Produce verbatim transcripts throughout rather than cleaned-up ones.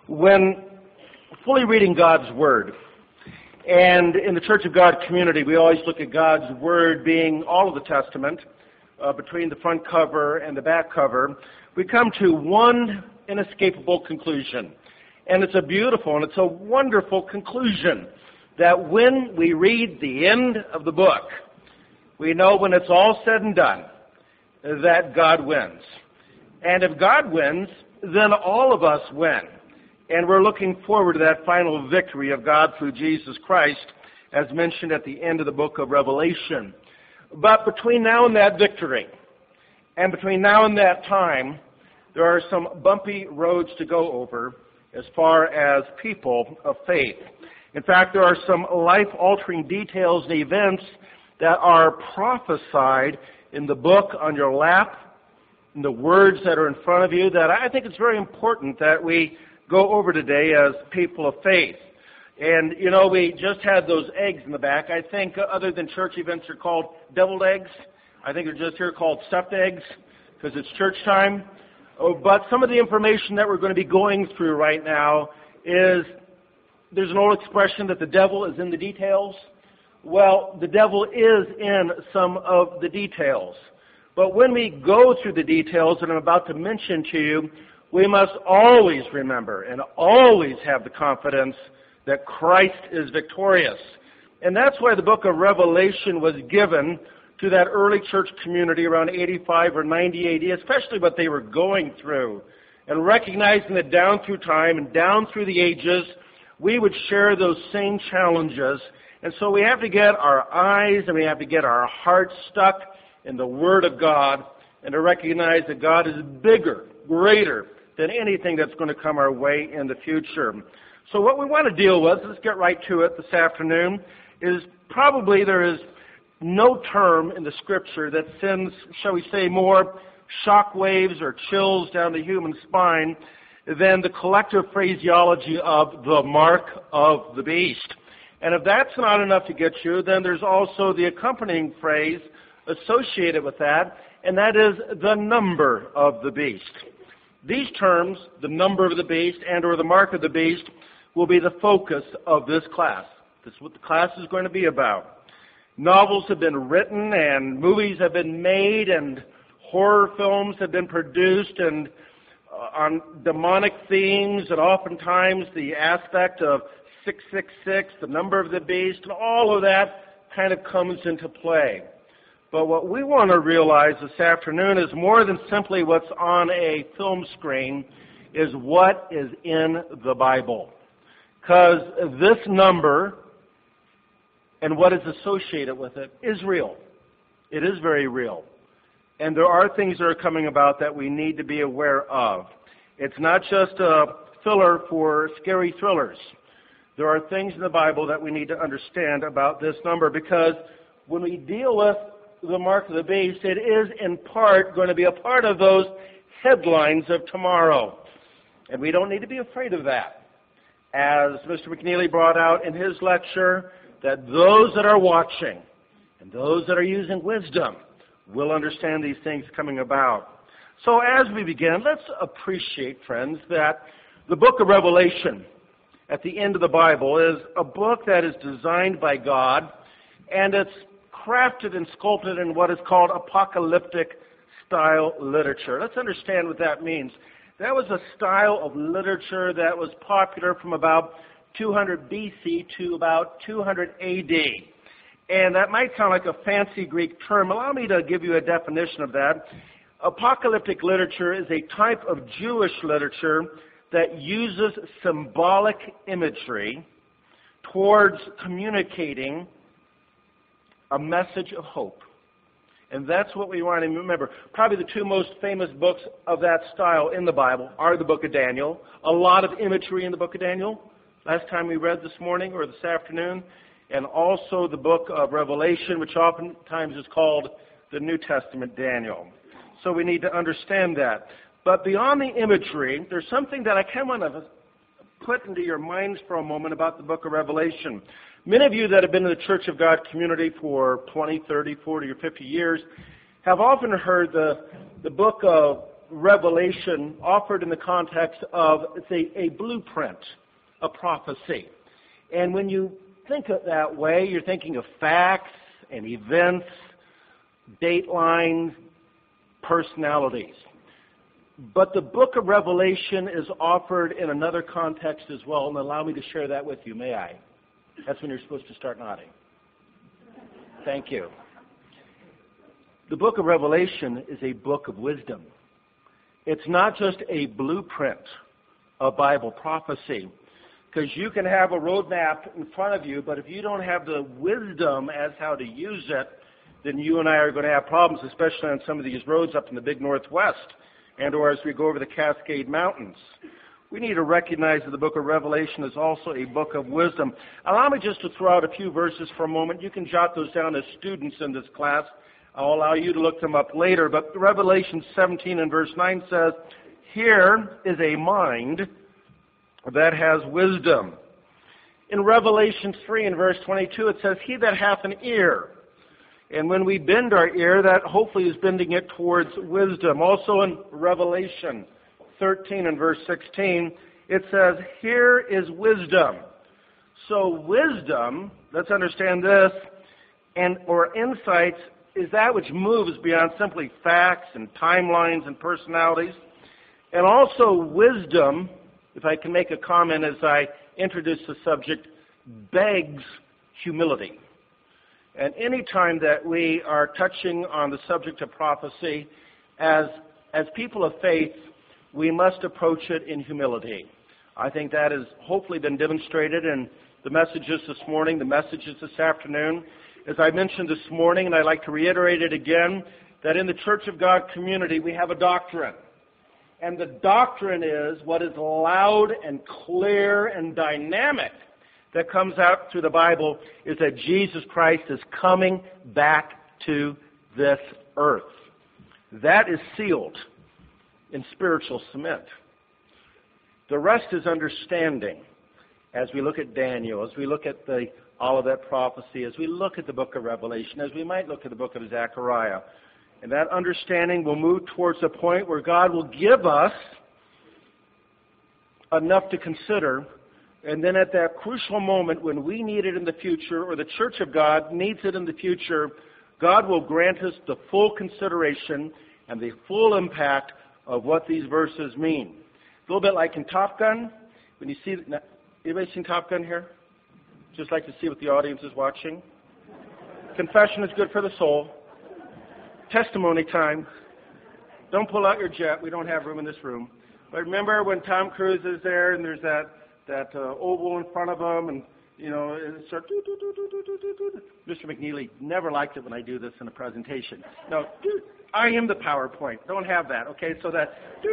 when fully reading God's Word. And in the Church of God community, we always look at God's Word being all of the Testament, uh, between the front cover and the back cover. We come to one inescapable conclusion. And it's a beautiful and it's a wonderful conclusion that when we read the end of the book, we know when it's all said and done that God wins. And if God wins, then all of us win. And we're looking forward to that final victory of God through Jesus Christ, as mentioned at the end of the book of Revelation. But between now and that victory, and between now and that time, there are some bumpy roads to go over as far as people of faith. In fact, there are some life-altering details and events that are prophesied in the book on your lap, in the words that are in front of you, that I think it's very important that we go over today as people of faith. And, you know, we just had those eggs in the back. I think other than church events, they're called deviled eggs. I think they're just here called stuffed eggs because it's church time. Oh, but some of the information that we're going to be going through right now is, there's an old expression that the devil is in the details. Well, the devil is in some of the details. But when we go through the details that I'm about to mention to you, we must always remember and always have the confidence that Christ is victorious. And that's why the book of Revelation was given to that early church community around eighty-five or ninety A D, especially what they were going through. And recognizing that down through time and down through the ages, we would share those same challenges. And so we have to get our eyes and we have to get our hearts stuck in the Word of God and to recognize that God is bigger, greater than anything that's going to come our way in the future. So what we want to deal with, let's get right to it this afternoon, is probably there is no term in the Scripture that sends, shall we say, more shock waves or chills down the human spine than the collective phraseology of the mark of the beast. And if that's not enough to get you, then there's also the accompanying phrase associated with that, and that is the number of the beast. These terms, the number of the beast and or the mark of the beast, will be the focus of this class. This is what the class is going to be about. Novels have been written and movies have been made and horror films have been produced and uh, on demonic themes, and oftentimes the aspect of six six six, the number of the beast, and all of that kind of comes into play. But what we want to realize this afternoon is more than simply what's on a film screen, is what is in the Bible. Because this number and what is associated with it is real. It is very real. And there are things that are coming about that we need to be aware of. It's not just a filler for scary thrillers. There are things in the Bible that we need to understand about this number, because when we deal with the mark of the beast, it is in part going to be a part of those headlines of tomorrow. And we don't need to be afraid of that. As Mister McNeely brought out in his lecture, that those that are watching and those that are using wisdom will understand these things coming about. So as we begin, let's appreciate, friends, that the book of Revelation at the end of the Bible is a book that is designed by God, and it's crafted and sculpted in what is called apocalyptic style literature. Let's understand what that means. That was a style of literature that was popular from about two hundred B C to about two hundred A D. And that might sound like a fancy Greek term. Allow me to give you a definition of that. Apocalyptic literature is a type of Jewish literature that uses symbolic imagery towards communicating a message of hope. And that's what we want to remember. Probably the two most famous books of that style in the Bible are the book of Daniel. A lot of imagery in the book of Daniel, last time we read this morning or this afternoon. And also the book of Revelation, which oftentimes is called the New Testament Daniel. So we need to understand that. But beyond the imagery, there's something that I kind of want to put into your minds for a moment about the book of Revelation. Many of you that have been in the Church of God community for twenty, thirty, forty, or fifty years have often heard the, the book of revelation offered in the context of, it's a, a blueprint, a prophecy. And when you think of it that way, you're thinking of facts and events, date lines, personalities. But the book of Revelation is offered in another context as well, and allow me to share that with you, may I? That's when you're supposed to start nodding. Thank you. The book of Revelation is a book of wisdom. It's not just a blueprint of Bible prophecy, because you can have a roadmap in front of you, but if you don't have the wisdom as how to use it, then you and I are going to have problems, especially on some of these roads up in the big Northwest, and or as we go over the Cascade Mountains. We need to recognize that the book of Revelation is also a book of wisdom. Allow me just to throw out a few verses for a moment. You can jot those down as students in this class. I'll allow you to look them up later. But Revelation seventeen and verse nine says, "Here is a mind that has wisdom." In Revelation three and verse twenty-two, it says, "He that hath an ear." And when we bend our ear, that hopefully is bending it towards wisdom. Also in Revelation thirteen and verse sixteen, it says, "Here is wisdom." So wisdom, let's understand this, and or insights is that which moves beyond simply facts and timelines and personalities. And also wisdom, if I can make a comment as I introduce the subject, begs humility. And any time that we are touching on the subject of prophecy, as, as people of faith, we must approach it in humility. I think that has hopefully been demonstrated in the messages this morning, the messages this afternoon. As I mentioned this morning, and I'd like to reiterate it again, that in the Church of God community, we have a doctrine. And the doctrine is what is loud and clear and dynamic that comes out through the Bible is that Jesus Christ is coming back to this earth. That is sealed in spiritual cement. The rest is understanding. As we look at Daniel, as we look at the Olivet prophecy, as we look at the book of Revelation, as we might look at the book of Zechariah, and that understanding will move towards a point where God will give us enough to consider, and then at that crucial moment when we need it in the future, or the Church of God needs it in the future, God will grant us the full consideration and the full impact of what these verses mean. A little bit like in Top Gun. When you see, anybody seen Top Gun here? Just like to see what the audience is watching. Confession is good for the soul. Testimony time. Don't pull out your jet. We don't have room in this room. But remember when Tom Cruise is there and there's that that uh, oval in front of him, and you know, it starts. Mister McNeely never liked it when I do this in a presentation. No, I am the PowerPoint. Don't have that. Okay, so that,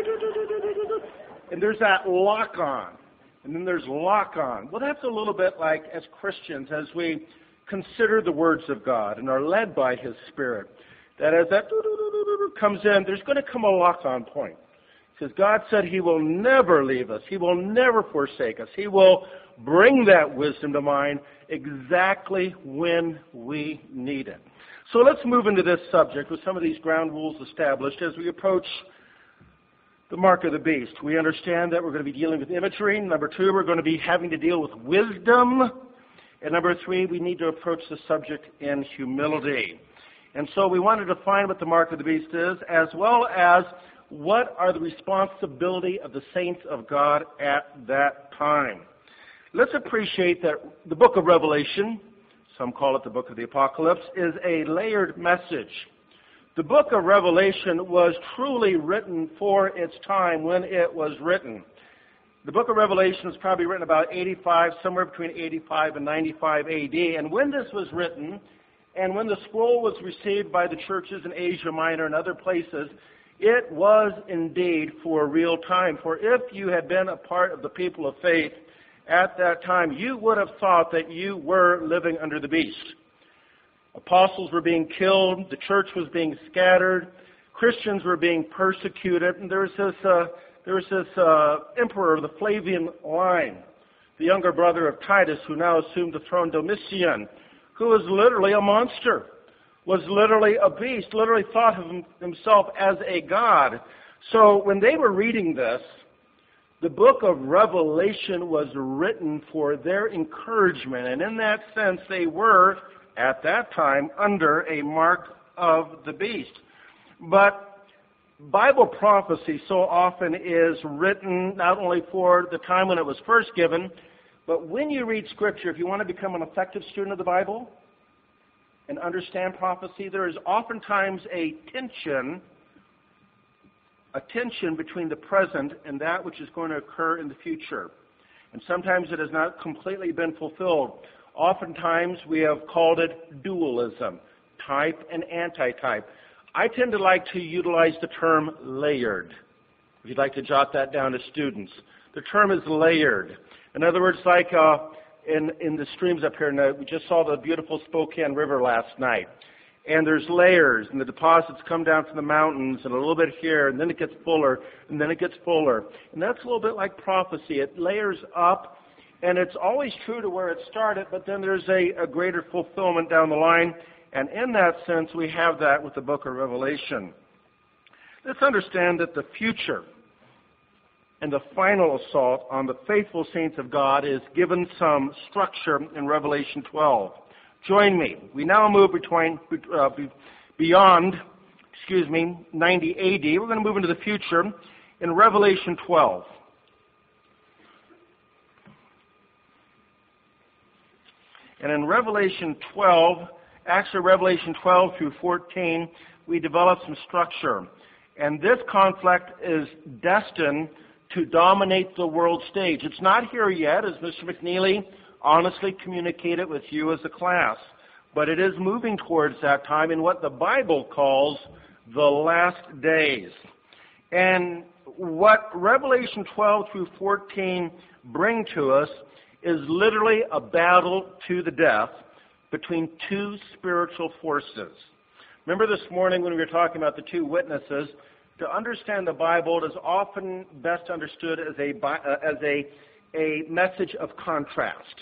and there's that lock on. And then there's lock on. Well, that's a little bit like as Christians, as we consider the words of God and are led by His Spirit, that as that comes in, there's going to come a lock on point. Because God said He will never leave us. He will never forsake us. He will bring that wisdom to mind exactly when we need it. So let's move into this subject with some of these ground rules established as we approach the mark of the beast. We understand that we're going to be dealing with imagery. Number two, we're going to be having to deal with wisdom. And number three, we need to approach the subject in humility. And so we want to define what the mark of the beast is, as well as what are the responsibility of the saints of God at that time. Let's appreciate that the book of Revelation, some call it the book of the Apocalypse, is a layered message. The book of Revelation was truly written for its time when it was written. The book of Revelation was probably written about eighty-five, somewhere between eighty-five and ninety-five A D. And when this was written, and when the scroll was received by the churches in Asia Minor and other places, it was indeed for real time. For if you had been a part of the people of faith at that time, you would have thought that you were living under the beast. Apostles were being killed, the church was being scattered, Christians were being persecuted, and there was this, uh, there was this uh, emperor of the Flavian line, the younger brother of Titus, who now assumed the throne, Domitian, who was literally a monster, was literally a beast, literally thought of himself as a god. So when they were reading this, the book of Revelation was written for their encouragement, and in that sense they were, at that time, under a mark of the beast. But Bible prophecy so often is written not only for the time when it was first given, but when you read Scripture, if you want to become an effective student of the Bible and understand prophecy, there is oftentimes a tension a tension between the present and that which is going to occur in the future. And sometimes it has not completely been fulfilled. Oftentimes we have called it dualism, type and anti-type. I tend to like to utilize the term layered, if you'd like to jot that down to students. The term is layered. In other words, like uh, in, in the streams up here, and we just saw the beautiful Spokane River last night. And there's layers, and the deposits come down from the mountains, and a little bit here, and then it gets fuller, and then it gets fuller. And that's a little bit like prophecy. It layers up, and it's always true to where it started, but then there's a, a greater fulfillment down the line. And in that sense, we have that with the book of Revelation. Let's understand that the future and the final assault on the faithful saints of God is given some structure in Revelation twelve. Join me. We now move between uh, beyond, excuse me, ninety A D. We're going to move into the future in Revelation twelve. And in Revelation twelve, actually Revelation twelve through fourteen, we develop some structure. And this conflict is destined to dominate the world stage. It's not here yet, as Mister McNeely honestly communicated with you as a class. But it is moving towards that time in what the Bible calls the last days. And what Revelation twelve through fourteen bring to us is literally a battle to the death between two spiritual forces. Remember this morning when we were talking about the two witnesses, to understand the Bible, it is often best understood as a, as a, a message of contrast.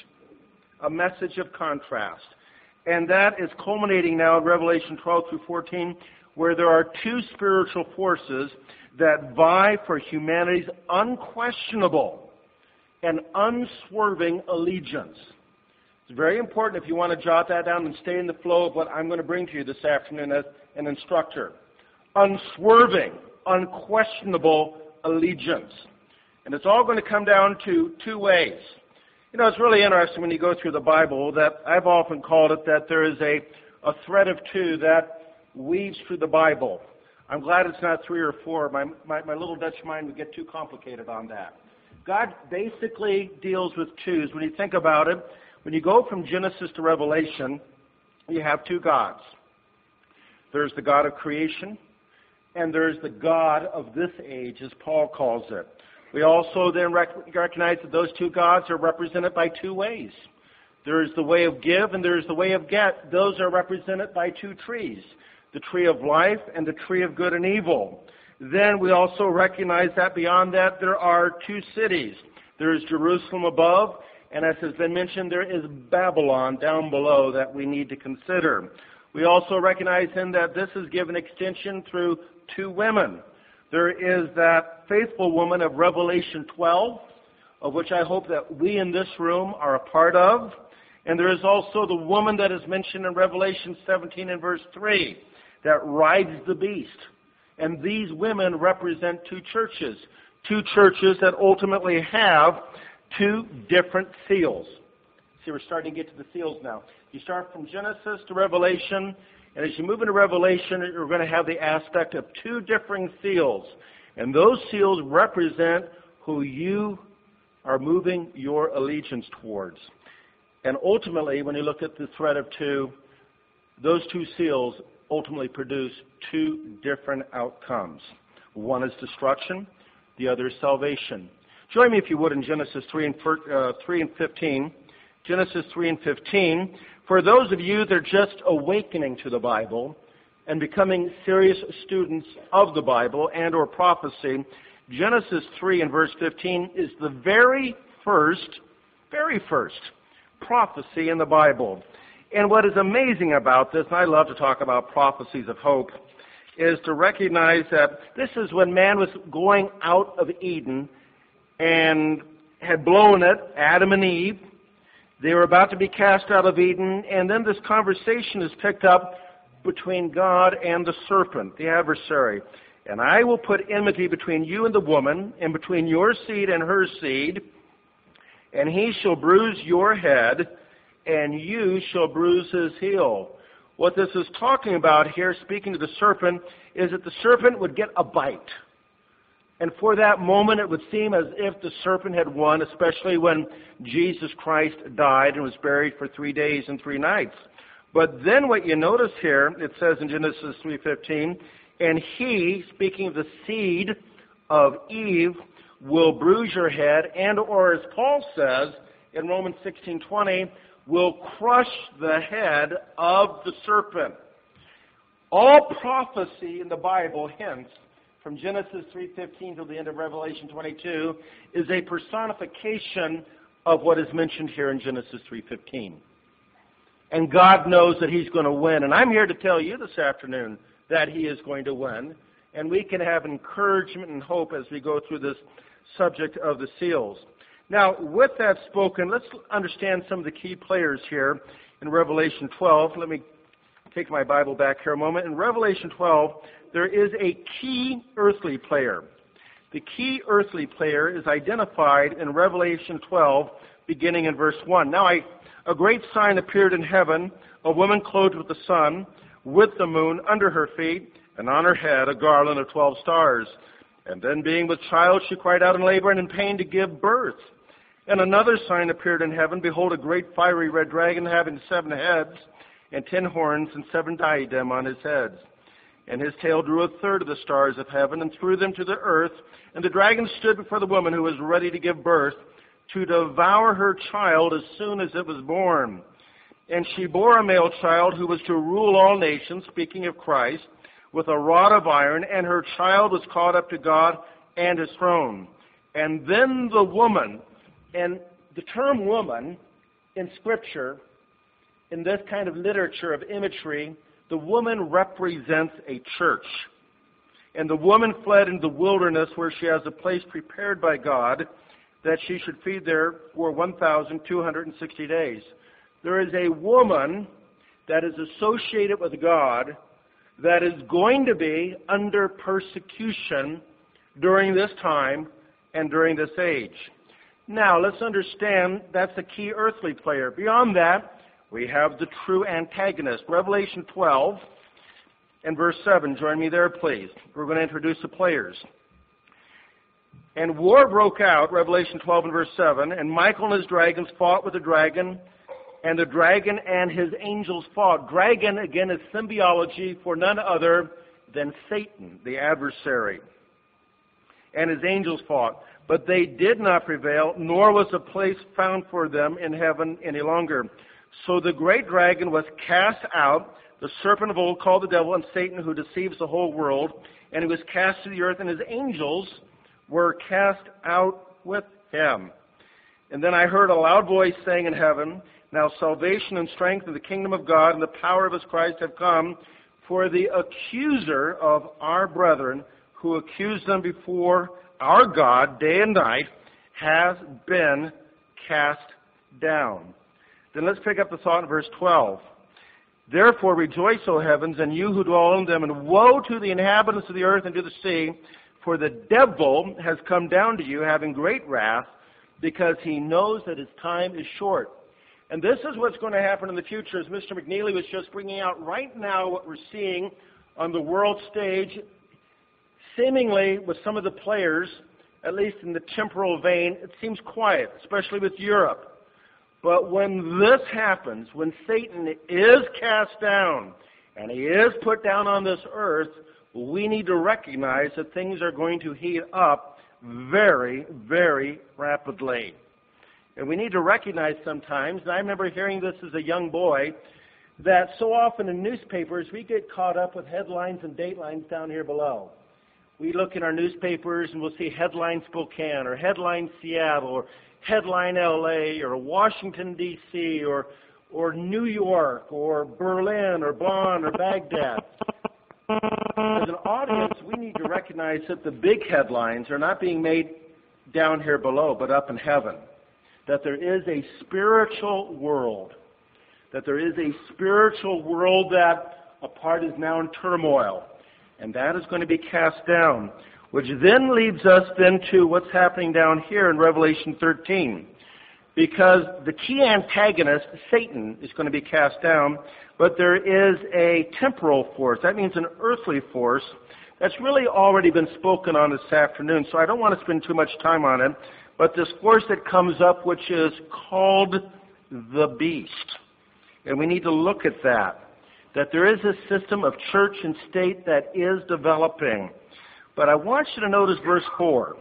A message of contrast. And that is culminating now in Revelation twelve through fourteen, where there are two spiritual forces that vie for humanity's unquestionable and unswerving allegiance. It's very important if you want to jot that down and stay in the flow of what I'm going to bring to you this afternoon as an instructor. Unswerving, unquestionable allegiance. And it's all going to come down to two ways. You know, it's really interesting when you go through the Bible that I've often called it that there is a, a thread of two that weaves through the Bible. I'm glad it's not three or four. My, my, my little Dutch mind would get too complicated on that. God basically deals with twos. When you think about it, when you go from Genesis to Revelation, you have two gods. There's the God of creation, and there's the God of this age, as Paul calls it. We also then rec- recognize that those two gods are represented by two ways. There is the way of give and there is the way of get. Those are represented by two trees, the tree of life and the tree of good and evil. Then we also recognize that beyond that there are two cities. There is Jerusalem above, and as has been mentioned, there is Babylon down below that we need to consider. We also recognize then that this is given extension through two women. There is that faithful woman of Revelation twelve, of which I hope that we in this room are a part of. And there is also the woman that is mentioned in Revelation seventeen and verse three, that rides the beast. And these women represent two churches, two churches that ultimately have two different seals. See, we're starting to get to the seals now. You start from Genesis to Revelation, and as you move into Revelation, you're going to have the aspect of two differing seals. And those seals represent who you are moving your allegiance towards. And ultimately, when you look at the thread of two, those two seals ultimately produce two different outcomes. One is destruction, the other is salvation. Join me, if you would, in Genesis three and fifteen. Genesis three and fifteen. For those of you that are just awakening to the Bible and becoming serious students of the Bible and or prophecy, Genesis three and verse fifteen is the very first, very first prophecy in the Bible. And what is amazing about this, and I love to talk about prophecies of hope, is to recognize that this is when man was going out of Eden and had blown it, Adam and Eve. They were about to be cast out of Eden, and then this conversation is picked up between God and the serpent, the adversary. And I will put enmity between you and the woman, and between your seed and her seed, and he shall bruise your head, and you shall bruise his heel. What this is talking about here, speaking to the serpent, is that the serpent would get a bite. And for that moment, it would seem as if the serpent had won, especially when Jesus Christ died and was buried for three days and three nights. But then what you notice here, it says in Genesis three fifteen, and he, speaking of the seed of Eve, will bruise your head, and or as Paul says in Romans sixteen twenty, will crush the head of the serpent. All prophecy in the Bible, hence, from Genesis three fifteen to the end of Revelation twenty-two, is a personification of what is mentioned here in Genesis three fifteen. And God knows that he's going to win. And I'm here to tell you this afternoon that he is going to win. And we can have encouragement and hope as we go through this subject of the seals. Now, with that spoken, let's understand some of the key players here in Revelation twelve. Let me take my Bible back here a moment. In Revelation twelve, there is a key earthly player. The key earthly player is identified in Revelation twelve, beginning in verse one. Now, I, a great sign appeared in heaven, a woman clothed with the sun, with the moon under her feet, and on her head a garland of twelve stars. And then being with child, she cried out in labor and in pain to give birth. And another sign appeared in heaven, behold, a great fiery red dragon having seven heads, and ten horns, and seven diadem on his heads. And his tail drew a third of the stars of heaven, and threw them to the earth. And the dragon stood before the woman who was ready to give birth, to devour her child as soon as it was born. And she bore a male child who was to rule all nations, speaking of Christ, with a rod of iron, and her child was caught up to God and his throne. And then the woman, and the term woman in Scripture, in this kind of literature of imagery, the woman represents a church. And the woman fled into the wilderness where she has a place prepared by God that she should feed there for one thousand two hundred sixty days. There is a woman that is associated with God that is going to be under persecution during this time and during this age. Now, let's understand that's the key earthly player. Beyond that, we have the true antagonist. Revelation twelve and verse seven. Join me there, please. We're going to introduce the players. And war broke out, Revelation twelve and verse seven, and Michael and his dragons fought with the dragon, and the dragon and his angels fought. Dragon, again, is symbiology for none other than Satan, the adversary. And his angels fought. But they did not prevail, nor was a place found for them in heaven any longer. So the great dragon was cast out, the serpent of old called the devil and Satan, who deceives the whole world, and he was cast to the earth, and his angels were cast out with him. And then I heard a loud voice saying in heaven, now salvation and strength in the kingdom of God and the power of his Christ have come, for the accuser of our brethren, who accused them before our God day and night, has been cast down. Then let's pick up the thought in verse twelve. Therefore rejoice, O heavens, and you who dwell in them, and woe to the inhabitants of the earth and to the sea, for the devil has come down to you, having great wrath, because he knows that his time is short. And this is what's going to happen in the future, as Mister McNeely was just bringing out right now what we're seeing on the world stage, seemingly with some of the players, at least in the temporal vein, it seems quiet, especially with Europe. But when this happens, when Satan is cast down, and he is put down on this earth, we need to recognize that things are going to heat up very, very rapidly. And we need to recognize sometimes, and I remember hearing this as a young boy, that so often in newspapers we get caught up with headlines and datelines down here below. We look in our newspapers and we'll see headline Spokane, or headline Seattle, or headline L A, or Washington, D C, or, or New York, or Berlin, or Bonn, or Baghdad. As an audience, we need to recognize that the big headlines are not being made down here below, but up in heaven. That there is a spiritual world. That there is a spiritual world that a part is now in turmoil. And that is going to be cast down. Which then leads us then to what's happening down here in Revelation thirteen. Because the key antagonist, Satan, is going to be cast down, but there is a temporal force. That means an earthly force that's really already been spoken on this afternoon, so I don't want to spend too much time on it. But this force that comes up, which is called the beast. And we need to look at that. That there is a system of church and state that is developing. But I want you to notice verse four.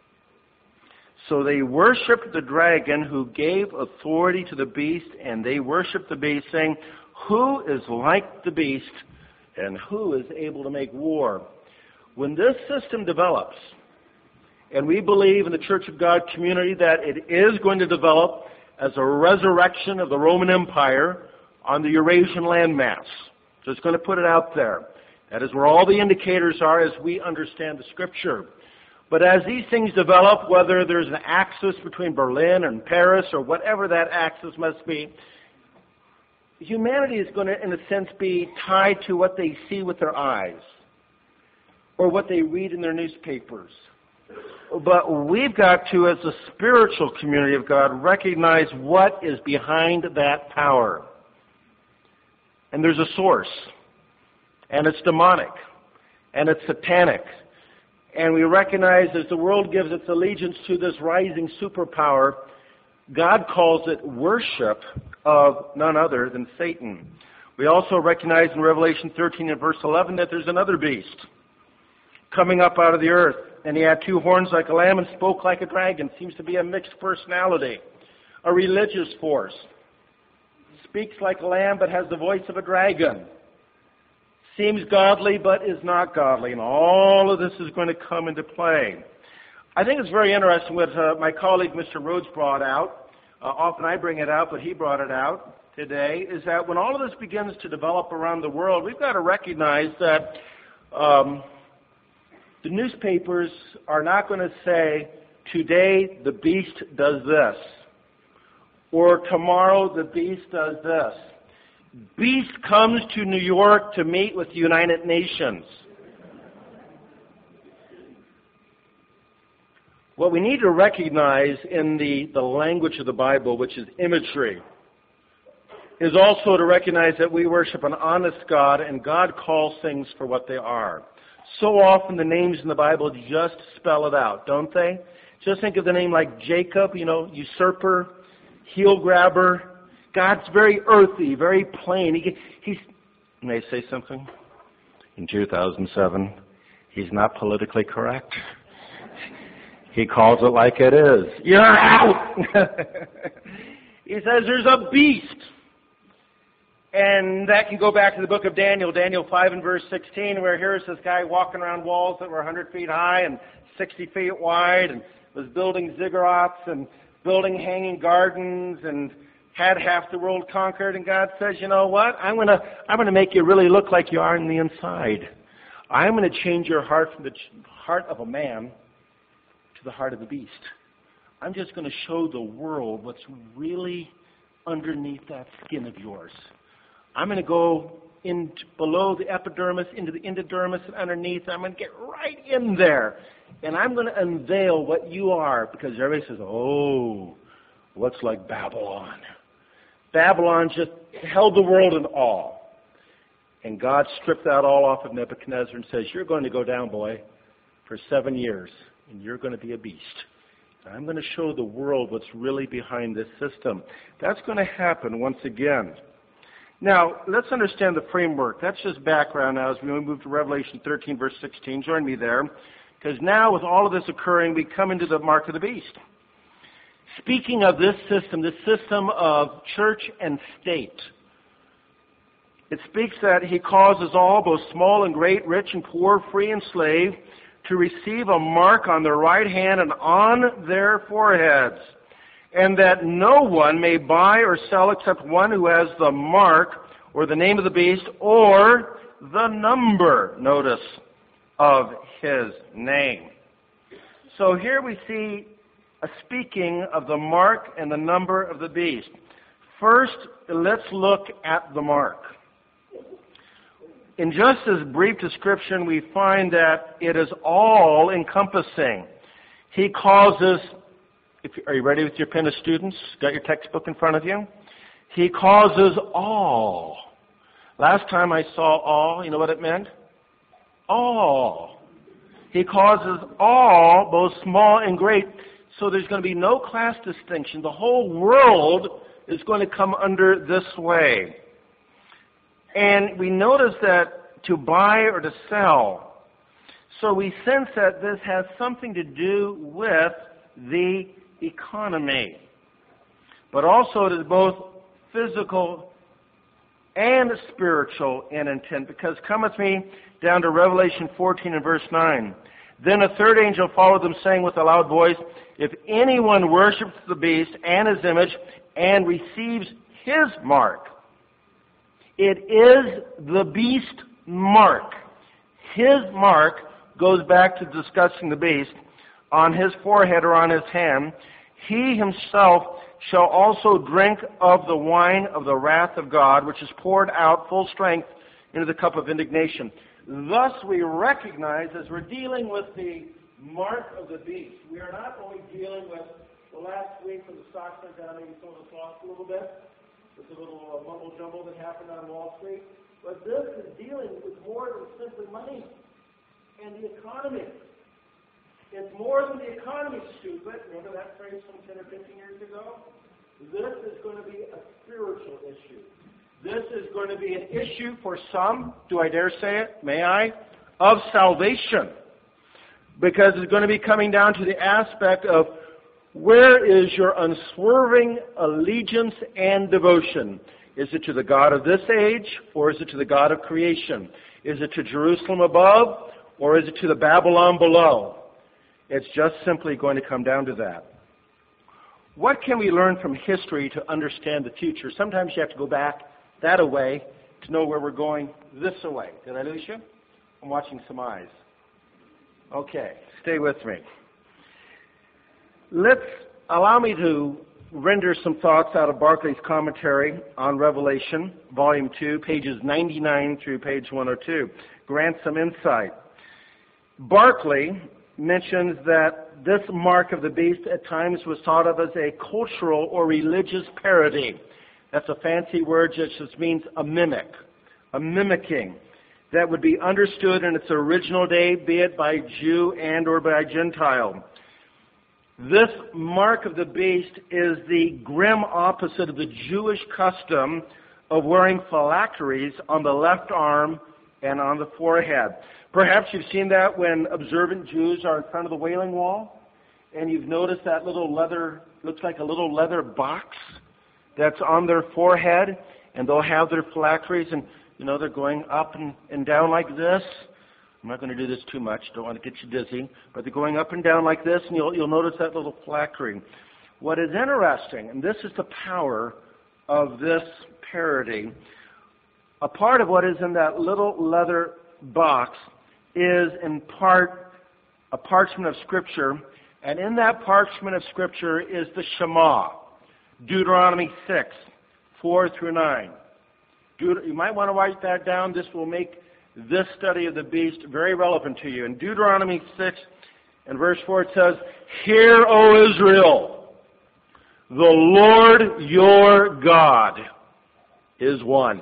So they worshipped the dragon who gave authority to the beast, and they worshipped the beast, saying, who is like the beast, and who is able to make war? When this system develops, and we believe in the Church of God community that it is going to develop as a resurrection of the Roman Empire on the Eurasian landmass. Just going to put it out there. That is where all the indicators are as we understand the Scripture. But as these things develop, whether there's an axis between Berlin and Paris or whatever that axis must be, humanity is going to, in a sense, be tied to what they see with their eyes or what they read in their newspapers. But we've got to, as a spiritual community of God, recognize what is behind that power. And there's a source. And it's demonic. And it's satanic. And we recognize as the world gives its allegiance to this rising superpower, God calls it worship of none other than Satan. We also recognize in Revelation thirteen and verse eleven that there's another beast coming up out of the earth. And he had two horns like a lamb and spoke like a dragon. Seems to be a mixed personality. A religious force. Speaks like a lamb but has the voice of a dragon. Seems godly but is not godly. And all of this is going to come into play. I think it's very interesting what uh, my colleague Mister Rhodes brought out. Uh, often I bring it out, but he brought it out today, is that when all of this begins to develop around the world, we've got to recognize that um, the newspapers are not going to say, today the beast does this, or tomorrow the beast does this. Beast comes to New York to meet with the United Nations. What we need to recognize in the, the language of the Bible, which is imagery, is also to recognize that we worship an honest God, and God calls things for what they are. So often the names in the Bible just spell it out, don't they? Just think of the name like Jacob, you know, usurper, heel grabber. God's very earthy, very plain. He, he's, may I say something? In two thousand seven, he's not politically correct. He calls it like it is. You're out! He says there's a beast. And that can go back to the book of Daniel, Daniel five and verse sixteen, where here's this guy walking around walls that were one hundred feet high and sixty feet wide, and was building ziggurats and building hanging gardens and had half the world conquered. And God says, you know what? I'm going to I'm going to make you really look like you are on the inside. I'm going to change your heart from the heart of a man to the heart of the beast. I'm just going to show the world what's really underneath that skin of yours. I'm going to go in below the epidermis, into the endodermis, and underneath. I'm going to get right in there. And I'm going to unveil what you are, because everybody says, oh, what's like Babylon? Babylon just held the world in awe. And God stripped that all off of Nebuchadnezzar and says, you're going to go down, boy, for seven years, and you're going to be a beast. And I'm going to show the world what's really behind this system. That's going to happen once again. Now, let's understand the framework. That's just background now as we move to Revelation thirteen, verse sixteen. Join me there. Because now, with all of this occurring, we come into the mark of the beast. Speaking of this system, this system of church and state, it speaks that he causes all, both small and great, rich and poor, free and slave, to receive a mark on their right hand and on their foreheads, and that no one may buy or sell except one who has the mark or the name of the beast or the number, notice, of his name. So here we see a speaking of the mark and the number of the beast. First, let's look at the mark. In just as brief description, we find that it is all-encompassing. He causes, if, are you ready with your pen of students? Got your textbook in front of you? He causes all. Last time I saw all, you know what it meant? All. He causes all, both small and great. So there's going to be no class distinction. The whole world is going to come under this way. And we notice that to buy or to sell. So we sense that this has something to do with the economy. But also it is both physical and spiritual in intent. Because come with me down to Revelation fourteen and verse nine. Then a third angel followed them, saying with a loud voice, if anyone worships the beast and his image and receives his mark, it is the beast mark. His mark goes back to discussing the beast on his forehead or on his hand. He himself shall also drink of the wine of the wrath of God, which is poured out full strength into the cup of indignation. Thus we recognize, as we're dealing with the mark of the beast, we are not only dealing with the last week when the stocks went down, maybe some of us lost a little bit, with the little uh, mumble jumble that happened on Wall Street, but this is dealing with more than simply money and the economy. It's more than the economy, stupid. Remember that phrase from ten or fifteen years ago? This is going to be a spiritual issue. This is going to be an issue for some, do I dare say it, may I, of salvation. Because it's going to be coming down to the aspect of where is your unswerving allegiance and devotion? Is it to the God of this age, or is it to the God of creation? Is it to Jerusalem above, or is it to the Babylon below? It's just simply going to come down to that. What can we learn from history to understand the future? Sometimes you have to go back that away to know where we're going this away. Did I lose you? I'm watching some eyes. Okay, stay with me. Let's allow me to render some thoughts out of Barclay's commentary on Revelation, Volume two, pages ninety-nine through page one oh two. Grant some insight. Barclay mentions that this mark of the beast at times was thought of as a cultural or religious parody. That's a fancy word that just means a mimic, a mimicking that would be understood in its original day, be it by Jew and or by Gentile. This mark of the beast is the grim opposite of the Jewish custom of wearing phylacteries on the left arm and on the forehead. Perhaps you've seen that when observant Jews are in front of the Wailing Wall, and you've noticed that little leather, looks like a little leather box that's on their forehead, and they'll have their phylacteries, and you know they're going up and, and down like this. I'm not going to do this too much, don't want to get you dizzy, but they're going up and down like this, and you'll, you'll notice that little phylactery. What is interesting, and this is the power of this parody, a part of what is in that little leather box is in part a parchment of Scripture, and in that parchment of Scripture is the Shema, Deuteronomy six, four through nine. Deut- you might want to write that down. This will make this study of the beast very relevant to you. In Deuteronomy six and verse four it says, Hear, O Israel, the Lord your God is one.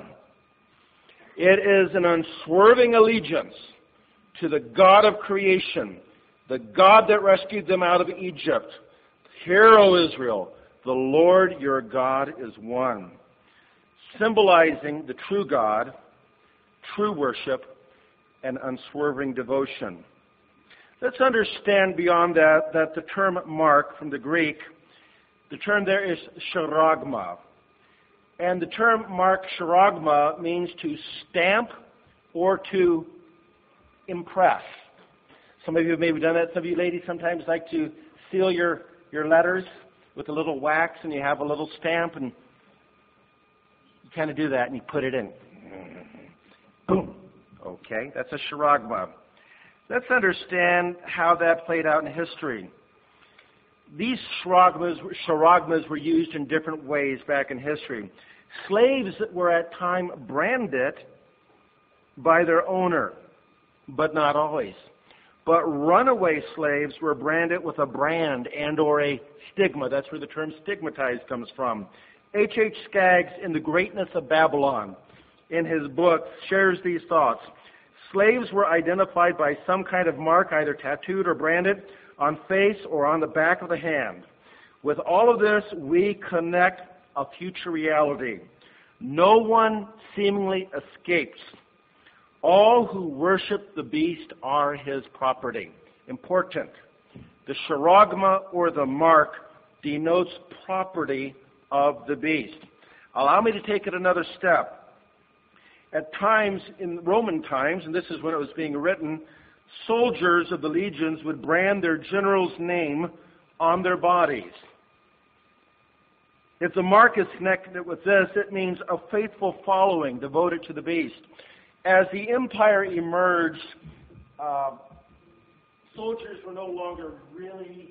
It is an unswerving allegiance to the God of creation, the God that rescued them out of Egypt. Hear, O Israel, the Lord your God is one. Symbolizing the true God, true worship, and unswerving devotion. Let's understand beyond that that the term mark from the Greek, the term there is charagma. And the term mark charagma means to stamp or to impress. Some of you have maybe done that. Some of you ladies sometimes like to seal your, your letters with a little wax, and you have a little stamp, and you kind of do that, and you put it in. Boom. Okay, that's a charagma. Let's understand how that played out in history. These charagmas, charagmas were used in different ways back in history. Slaves were at time branded by their owner, but not always. But runaway slaves were branded with a brand and or a stigma. That's where the term stigmatized comes from. H H Skaggs, in The Greatness of Babylon, in his book, shares these thoughts. Slaves were identified by some kind of mark, either tattooed or branded, on face or on the back of the hand. With all of this, we connect a future reality. No one seemingly escapes. All who worship the beast are his property. Important. The charagma, or the mark, denotes property of the beast. Allow me to take it another step. At times, in Roman times, and this is when it was being written, soldiers of the legions would brand their general's name on their bodies. If the mark is connected with this, it means a faithful following devoted to the beast. As the empire emerged, uh, soldiers were no longer really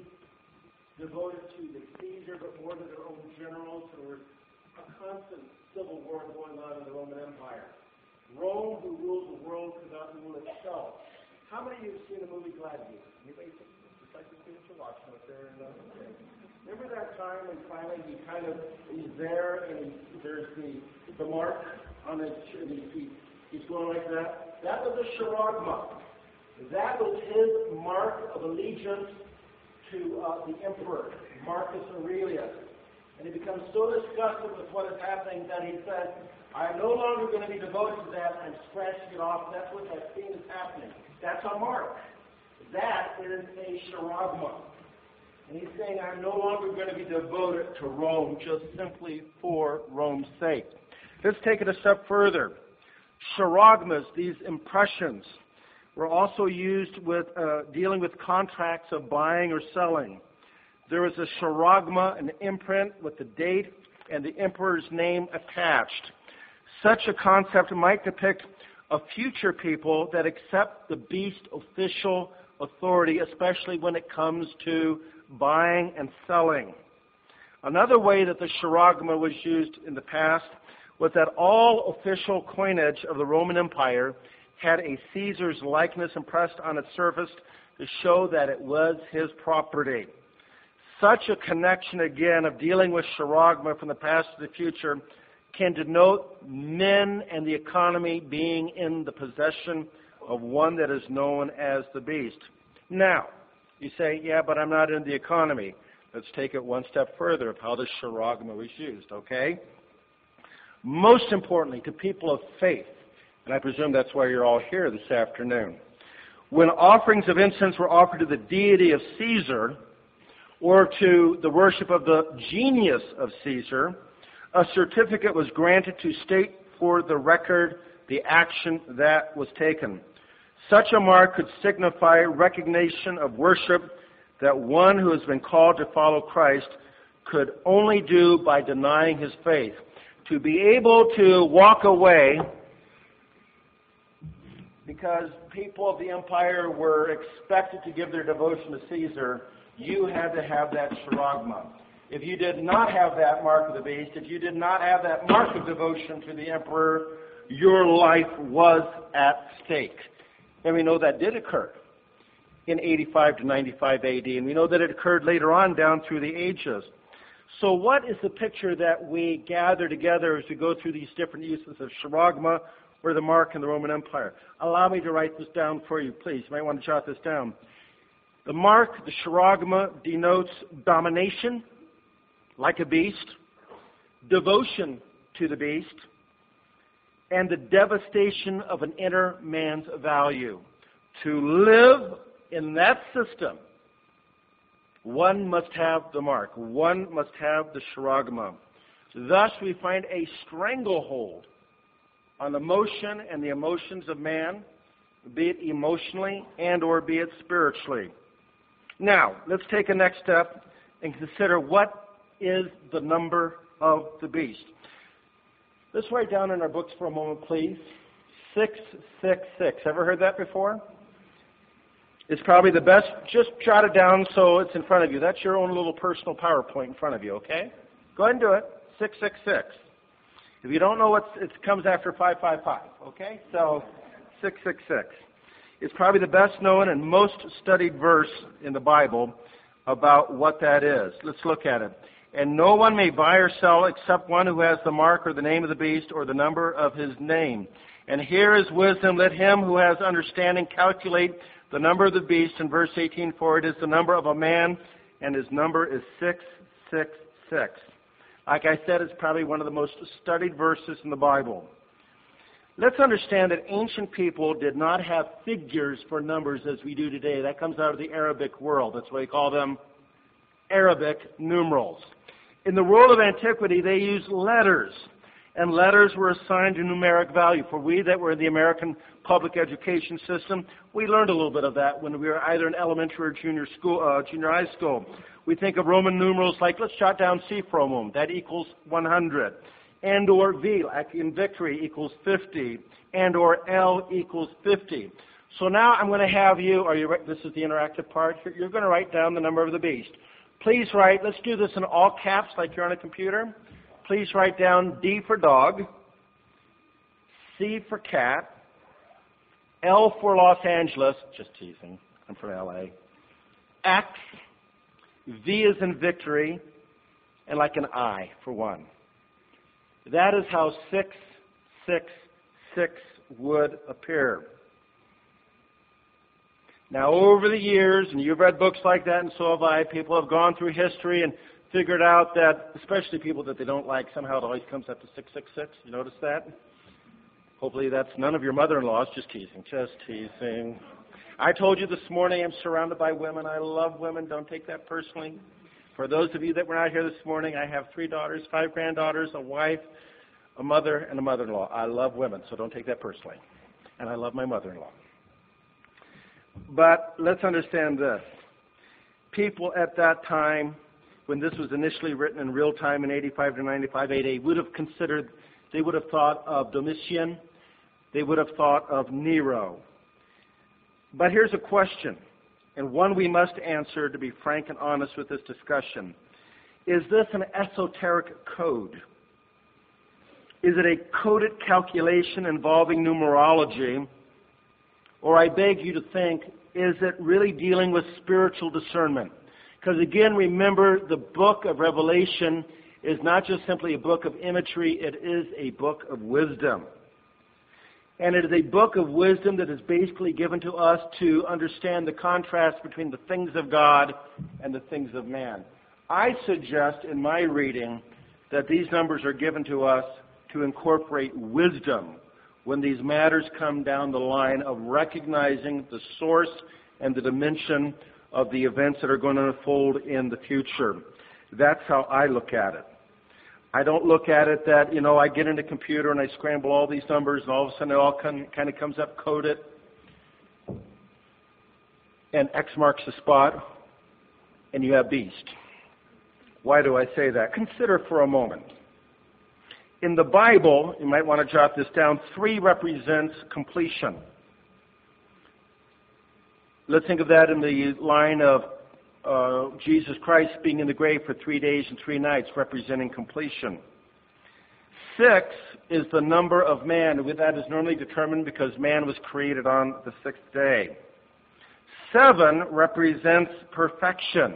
devoted to the Caesar, but more to their own generals. There was a constant civil war going on in the Roman Empire. Rome, who ruled the world, could not rule itself. How many of you have seen the movie Gladiator? Anybody seen it? It's like the students are watching up there. And, uh, remember that time when finally he kind of, he's there and he, there's the, the mark on his, and he, he, he's going like that? That was a charagma. That was his mark of allegiance to uh, the emperor, Marcus Aurelius. And he becomes so disgusted with what is happening that he says, I am no longer going to be devoted to that. I'm scratching it off. That's what that scene is happening. That's a mark. That is a charagma. And he's saying, I'm no longer going to be devoted to Rome just simply for Rome's sake. Let's take it a step further. Charagmas, these impressions, were also used with uh, dealing with contracts of buying or selling. There was a charagma, an imprint with the date and the emperor's name attached. Such a concept might depict a future people that accept the beast official authority, especially when it comes to buying and selling. Another way that the charagma was used in the past was that all official coinage of the Roman Empire had a Caesar's likeness impressed on its surface to show that it was his property. Such a connection, again, of dealing with charagma from the past to the future can denote men and the economy being in the possession of one that is known as the beast. Now, you say, yeah, but I'm not in the economy. Let's take it one step further of how the charagma was used, okay? Most importantly, to people of faith, and I presume that's why you're all here this afternoon, when offerings of incense were offered to the deity of Caesar or to the worship of the genius of Caesar, a certificate was granted to state for the record the action that was taken. Such a mark could signify recognition of worship that one who has been called to follow Christ could only do by denying his faith. To be able to walk away because people of the empire were expected to give their devotion to Caesar, you had to have that charagma. If you did not have that mark of the beast, if you did not have that mark of devotion to the emperor, your life was at stake. And we know that did occur in eighty-five to ninety-five A D, and we know that it occurred later on down through the ages. So what is the picture that we gather together as we go through these different uses of charagma or the mark in the Roman Empire? Allow me to write this down for you, please. You might want to jot this down. The mark, the charagma, denotes domination, like a beast, devotion to the beast, and the devastation of an inner man's value. To live in that system, one must have the mark. One must have the charagma. Thus, we find a stranglehold on the motion and the emotions of man, be it emotionally and or be it spiritually. Now, let's take a next step and consider what is the number of the beast. Let's write down in our books for a moment, please. six six six. Ever heard that before? It's probably the best. Just jot it down so it's in front of you. That's your own little personal PowerPoint in front of you, okay? Go ahead and do it. six six six. If you don't know what it comes after five five five, okay? So six six six. It's probably the best known and most studied verse in the Bible about what that is. Let's look at it. And no one may buy or sell except one who has the mark or the name of the beast or the number of his name. And here is wisdom. Let him who has understanding calculate the number of the beast. In verse eighteen, for it is the number of a man, and his number is six six six. Like I said, it's probably one of the most studied verses in the Bible. Let's understand that ancient people did not have figures for numbers as we do today. That comes out of the Arabic world. That's why we call them Arabic numerals. In the world of antiquity, they used letters, and letters were assigned a numeric value. For we that were in the American public education system, we learned a little bit of that when we were either in elementary or junior school, uh, junior high school. We think of Roman numerals like, let's jot down C for a moment. That equals one hundred. And or V, like in victory, equals fifty. And or L equals fifty. So now I'm going to have you, are you, this is the interactive part, you're going to write down the number of the beast. Please write, let's do this in all caps like you're on a computer. Please write down D for dog, C for cat, L for Los Angeles, just teasing, I'm from L A, X, V is in victory, and like an I for one. That is how six six six would appear. Now, over the years, and you've read books like that, and so have I, people have gone through history and figured out that, especially people that they don't like, somehow it always comes up to six six six. You notice that? Hopefully that's none of your mother-in-laws. Just teasing. Just teasing. I told you this morning I'm surrounded by women. I love women. Don't take that personally. For those of you that were not here this morning, I have three daughters, five granddaughters, a wife, a mother, and a mother-in-law. I love women, so don't take that personally. And I love my mother-in-law. But let's understand this. People at that time, when this was initially written in real time in eighty-five to ninety-five A D, would have considered, they would have thought of Domitian, they would have thought of Nero. But here's a question, and one we must answer to be frank and honest with this discussion. Is this an esoteric code? Is it a coded calculation involving numerology? Or I beg you to think, is it really dealing with spiritual discernment? Because again, remember, the book of Revelation is not just simply a book of imagery, it is a book of wisdom. And it is a book of wisdom that is basically given to us to understand the contrast between the things of God and the things of man. I suggest in my reading that these numbers are given to us to incorporate wisdom when these matters come down the line of recognizing the source and the dimension of the events that are going to unfold in the future. That's how I look at it. I don't look at it that, you know, I get in a computer and I scramble all these numbers and all of a sudden it all kind of comes up coded and X marks the spot and you have beast. Why do I say that? Consider for a moment. In the Bible, you might want to jot this down, three represents completion. Let's think of that in the line of uh, Jesus Christ being in the grave for three days and three nights, representing completion. Six is the number of man. That is normally determined because man was created on the sixth day. Seven represents perfection.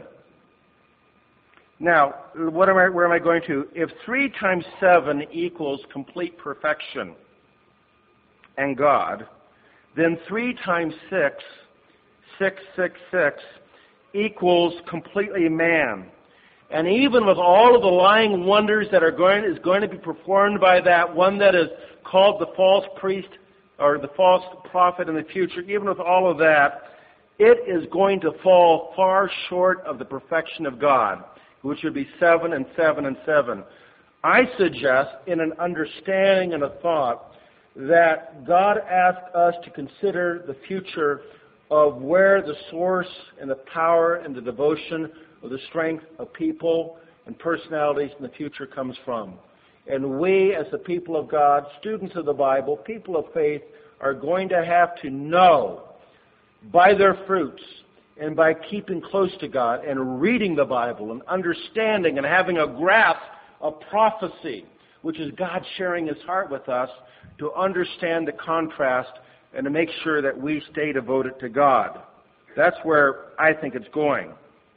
Now, what am I, where am I going to? If three times seven equals complete perfection and God, then three times six, six, six, six, equals completely man. And even with all of the lying wonders that are going is going to be performed by that one that is called the false priest or the false prophet in the future, even with all of that, it is going to fall far short of the perfection of God, which would be seven and seven and seven. I suggest, in an understanding and a thought, that God asked us to consider the future of where the source and the power and the devotion of the strength of people and personalities in the future comes from. And we, as the people of God, students of the Bible, people of faith, are going to have to know by their fruits and by keeping close to God and reading the Bible and understanding and having a grasp of prophecy, which is God sharing His heart with us, to understand the contrast and to make sure that we stay devoted to God. That's where I think it's going.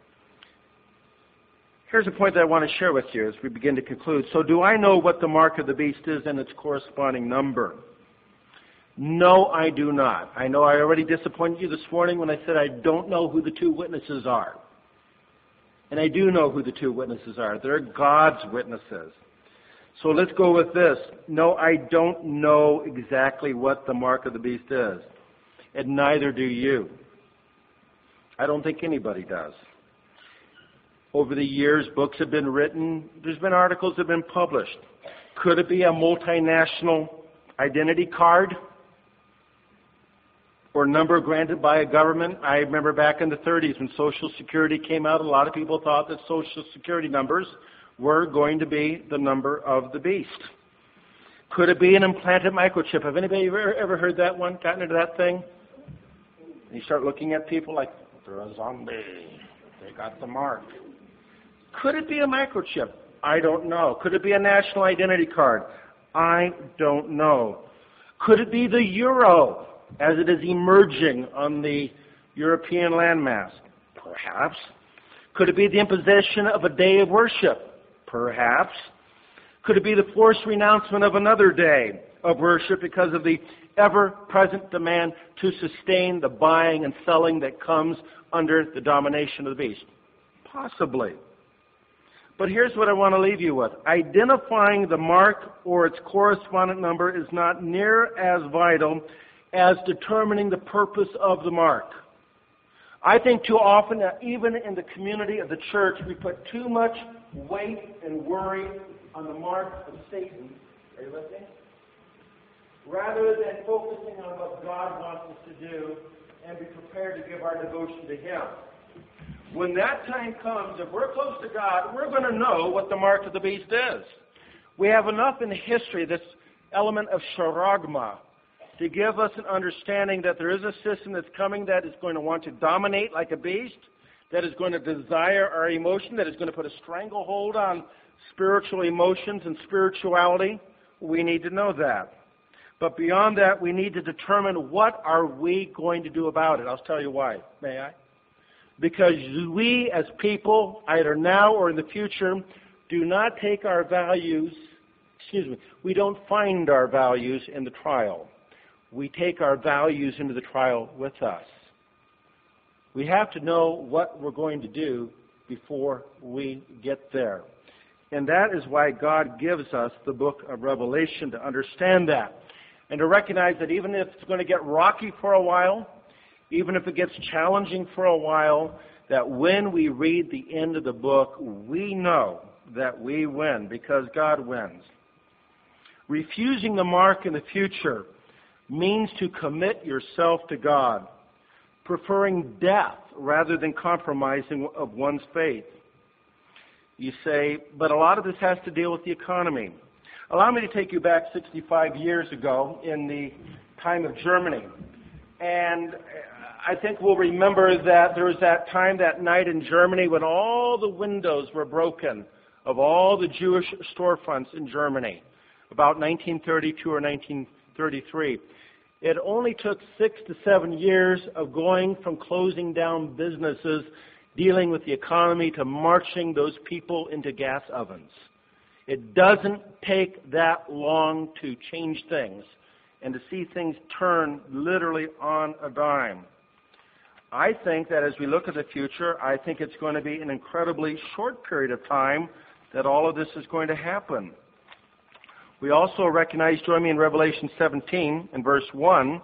Here's a point that I want to share with you as we begin to conclude. So do I know what the mark of the beast is and its corresponding number? No, I do not. I know I already disappointed you this morning when I said I don't know who the two witnesses are. And I do know who the two witnesses are. They're God's witnesses. So let's go with this. No, I don't know exactly what the mark of the beast is. And neither do you. I don't think anybody does. Over the years, books have been written. There's been articles that have been published. Could it be a multinational identity card or number granted by a government? I remember back in the thirties when Social Security came out, a lot of people thought that Social Security numbers were going to be the number of the beast. Could it be an implanted microchip? Have anybody ever, ever heard that one, gotten into that thing? You start looking at people like, they're a zombie. They got the mark. Could it be a microchip? I don't know. Could it be a national identity card? I don't know. Could it be the euro as it is emerging on the European landmass? Perhaps. Could it be the imposition of a day of worship? Perhaps. Could it be the forced renouncement of another day of worship because of the ever-present demand to sustain the buying and selling that comes under the domination of the beast? Possibly. But here's what I want to leave you with. Identifying the mark or its correspondent number is not near as vital as determining the purpose of the mark. I think too often, that even in the community of the church, we put too much weight and worry on the mark of Satan. Are you listening? Rather than focusing on what God wants us to do and be prepared to give our devotion to Him. When that time comes, if we're close to God, we're going to know what the mark of the beast is. We have enough in history, this element of charagma, to give us an understanding that there is a system that's coming that is going to want to dominate like a beast, that is going to desire our emotion, that is going to put a stranglehold on spiritual emotions and spirituality. We need to know that. But beyond that, we need to determine what are we going to do about it. I'll tell you why. May I? Because we as people, either now or in the future, do not take our values, excuse me, we don't find our values in the trial. We take our values into the trial with us. We have to know what we're going to do before we get there. And that is why God gives us the book of Revelation, to understand that. And to recognize that even if it's going to get rocky for a while, even if it gets challenging for a while, that when we read the end of the book, we know that we win because God wins. Refusing the mark in the future means to commit yourself to God, preferring death rather than compromising of one's faith. You say, but a lot of this has to deal with the economy. Allow me to take you back sixty-five years ago in the time of Germany. And I think we'll remember that there was that time, that night in Germany, when all the windows were broken of all the Jewish storefronts in Germany, about nineteen thirty-two or nineteen thirty-three. It only took six to seven years of going from closing down businesses, dealing with the economy, to marching those people into gas ovens. It doesn't take that long to change things and to see things turn literally on a dime. I think that as we look at the future, I think it's going to be an incredibly short period of time that all of this is going to happen. We also recognize, join me in Revelation seventeen, in verse one,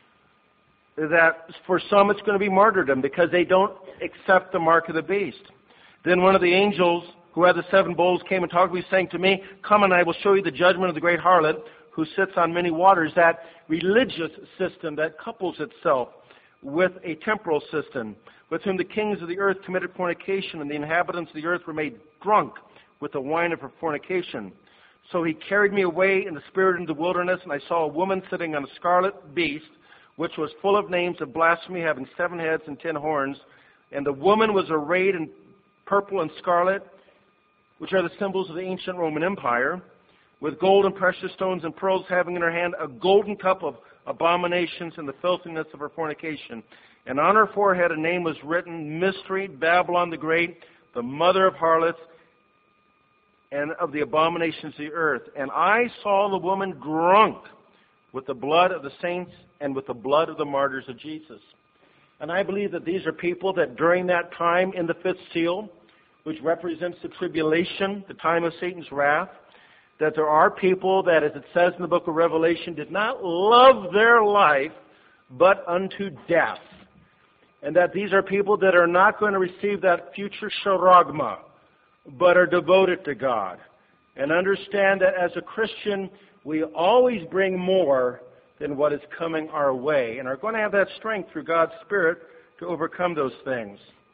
that for some it's going to be martyrdom because they don't accept the mark of the beast. Then one of the angels who had the seven bowls came and talked to me, saying to me, come and I will show you the judgment of the great harlot who sits on many waters, that religious system that couples itself with a temporal system, with whom the kings of the earth committed fornication, and the inhabitants of the earth were made drunk with the wine of her fornication. So he carried me away in the spirit into the wilderness, and I saw a woman sitting on a scarlet beast, which was full of names of blasphemy, having seven heads and ten horns. And the woman was arrayed in purple and scarlet, which are the symbols of the ancient Roman Empire, with gold and precious stones and pearls, having in her hand a golden cup of abominations and the filthiness of her fornication. And on her forehead a name was written, Mystery, Babylon the Great, the mother of harlots, and of the abominations of the earth. And I saw the woman drunk with the blood of the saints and with the blood of the martyrs of Jesus. And I believe that these are people that during that time in the fifth seal, which represents the tribulation, the time of Satan's wrath, that there are people that, as it says in the book of Revelation, did not love their life but unto death. And that these are people that are not going to receive that future charagma, but are devoted to God. And understand that as a Christian, we always bring more than what is coming our way, and are going to have that strength through God's Spirit to overcome those things.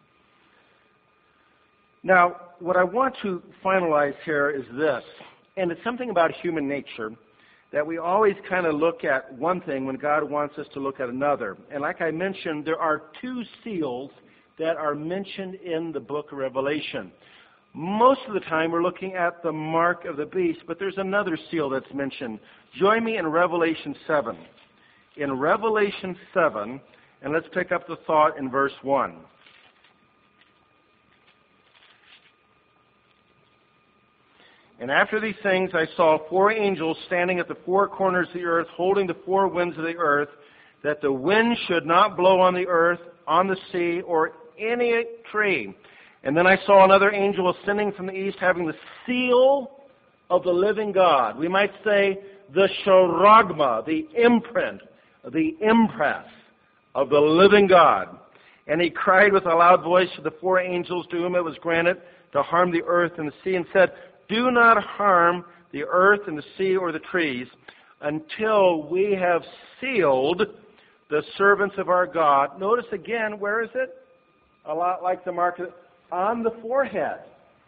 Now, what I want to finalize here is this, and it's something about human nature that we always kind of look at one thing when God wants us to look at another. And like I mentioned, there are two seals that are mentioned in the book of Revelation. Most of the time we're looking at the mark of the beast, but there's another seal that's mentioned. Join me in Revelation seven. In Revelation seven, and let's pick up the thought in verse one. And after these things I saw four angels standing at the four corners of the earth, holding the four winds of the earth, that the wind should not blow on the earth, on the sea, or any tree. And then I saw another angel ascending from the east, having the seal of the living God. We might say the charagma, the imprint, the impress of the living God. And he cried with a loud voice to the four angels to whom it was granted to harm the earth and the sea, and said, Do not harm the earth and the sea or the trees until we have sealed the servants of our God. Notice again, where is it? A lot like the mark on the forehead.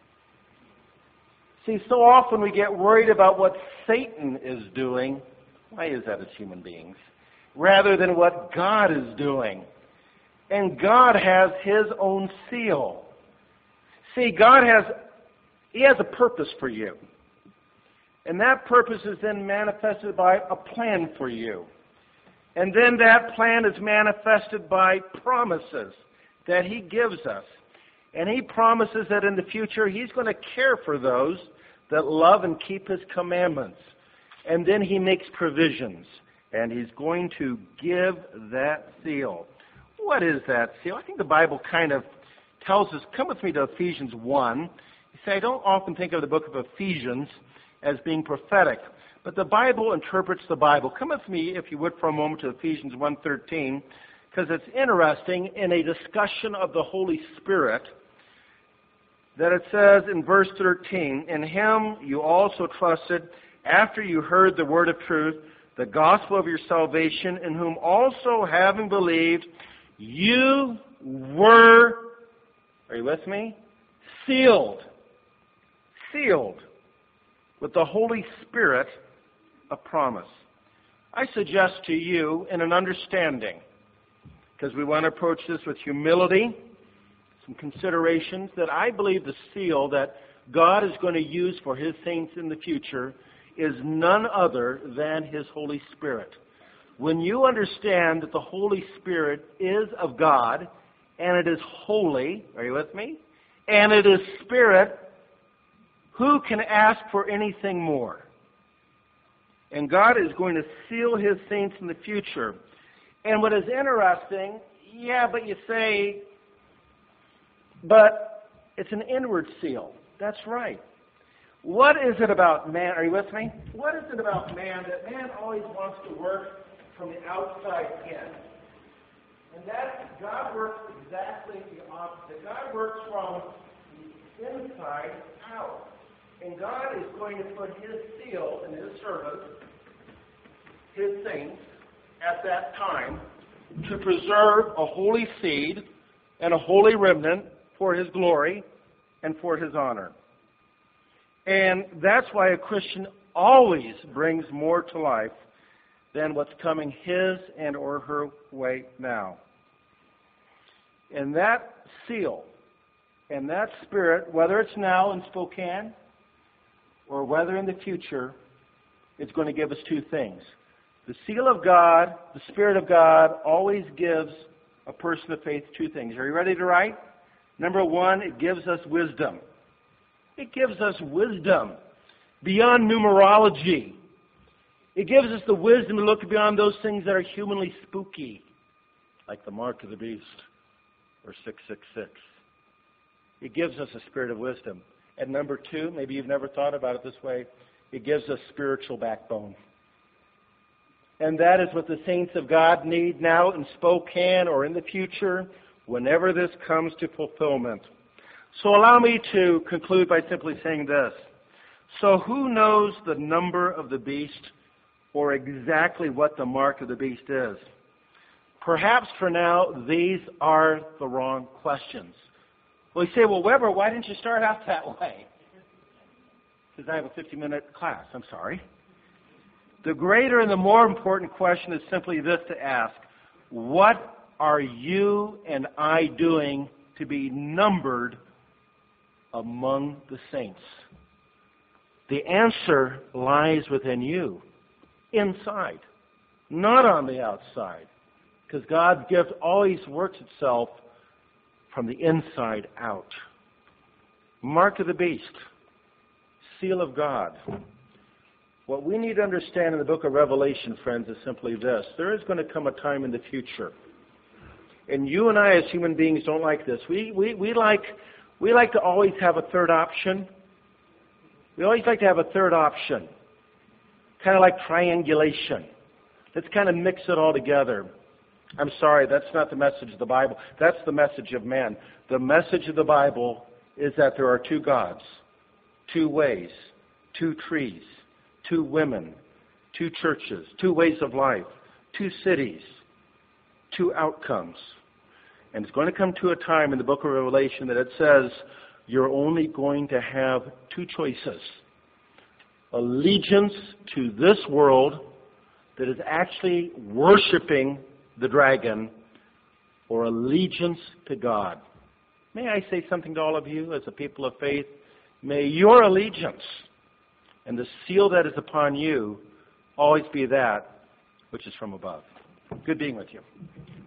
See, so often we get worried about what Satan is doing. Why is that as human beings? Rather than what God is doing. And God has His own seal. See, God has, He has a purpose for you. And that purpose is then manifested by a plan for you. And then that plan is manifested by promises that He gives us. And He promises that in the future He's going to care for those that love and keep His commandments. And then He makes provisions. And He's going to give that seal. What is that seal? I think the Bible kind of tells us, come with me to Ephesians one. You say, I don't often think of the book of Ephesians as being prophetic. But the Bible interprets the Bible. Come with me, if you would, for a moment to Ephesians one thirteen. Because it's interesting in a discussion of the Holy Spirit that it says in verse thirteen, In Him you also trusted after you heard the word of truth, the gospel of your salvation, in whom also having believed, you were, are you with me? Sealed. Sealed with the Holy Spirit of promise. I suggest to you in an understanding, because we want to approach this with humility, some considerations, that I believe the seal that God is going to use for His saints in the future is none other than His Holy Spirit. When you understand that the Holy Spirit is of God, and it is holy, are you with me? And it is Spirit, who can ask for anything more? And God is going to seal His saints in the future. And what is interesting, yeah, but you say, but it's an inward seal. That's right. What is it about man? Are you with me? What is it about man that man always wants to work from the outside in? And that God works exactly the opposite. God works from the inside out. And God is going to put His seal in His servants, His saints, at that time, to preserve a holy seed and a holy remnant for His glory and for His honor. And that's why a Christian always brings more to life than what's coming his and or her way now. And that seal and that Spirit, whether it's now in Spokane or whether in the future, is going to give us two things. The seal of God, the Spirit of God, always gives a person of faith two things. Are you ready to write? Number one, it gives us wisdom. It gives us wisdom beyond numerology. It gives us the wisdom to look beyond those things that are humanly spooky, like the mark of the beast or six six six. It gives us a spirit of wisdom. And number two, maybe you've never thought about it this way, it gives us spiritual backbone. And that is what the saints of God need now in Spokane or in the future, whenever this comes to fulfillment. So allow me to conclude by simply saying this. So who knows the number of the beast or exactly what the mark of the beast is? Perhaps for now, these are the wrong questions. Well, you say, well, Weber, why didn't you start out that way? Because I have a fifty-minute class. I'm sorry. The greater and the more important question is simply this to ask. What are you and I doing to be numbered among the saints? The answer lies within you, inside, not on the outside. Because God's gift always works itself from the inside out. Mark of the beast, seal of God. What we need to understand in the book of Revelation, friends, is simply this. There is going to come a time in the future. And you and I as human beings don't like this. We, we, we, like, we like to always have a third option. We always like to have a third option. Kind of like triangulation. Let's kind of mix it all together. I'm sorry, that's not the message of the Bible. That's the message of man. The message of the Bible is that there are two gods, two ways, two trees, two women, two churches, two ways of life, two cities, two outcomes. And it's going to come to a time in the book of Revelation that it says you're only going to have two choices. Allegiance to this world that is actually worshiping the dragon, or allegiance to God. May I say something to all of you as a people of faith? May your allegiance and the seal that is upon you always be that which is from above. Good being with you.